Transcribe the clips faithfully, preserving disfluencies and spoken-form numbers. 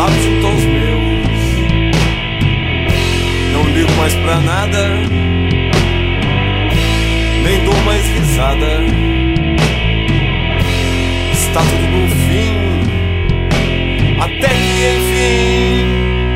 sabe, junto aos meus. Não ligo mais pra nada, nem dou mais risada. Está tudo no fim, até que enfim.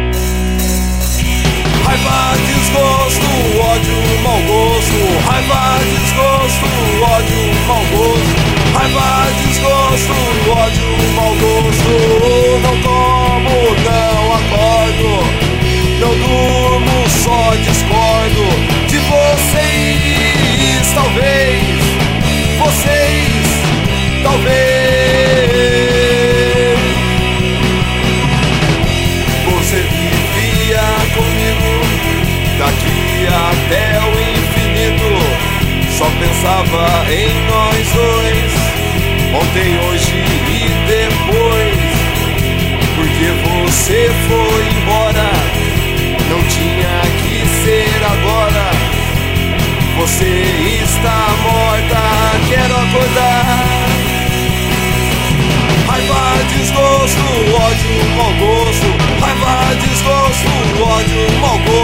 Raiva, desgosto, ódio, mau gosto. Raiva, desgosto, ódio, mau gosto. Raiva, desgosto, ódio, mau gosto. Não como, não acordo, não durmo, só discordo de vocês. Talvez, vocês, talvez. Você vivia comigo daqui até o infinito, só pensava em nós dois, ontem, hoje e depois. Porque você foi embora, não tinha que ser agora. Você está morta, quero acordar. Raiva, desgosto, ódio, mau gosto. Raiva, desgosto, ódio, mau gosto.